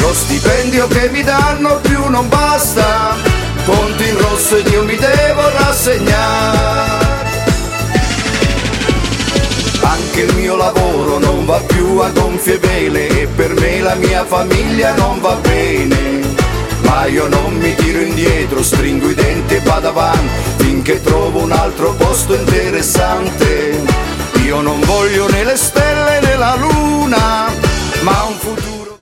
lo stipendio che mi danno più non basta, conto in rosso ed io mi devo rassegnare. Anche il mio lavoro non va più a gonfie vele e per me la mia famiglia non va bene, ma io non mi tiro indietro, stringo i denti e vado avanti finché trovo un altro posto interessante. Io non voglio né le stelle né la luna, ma un futuro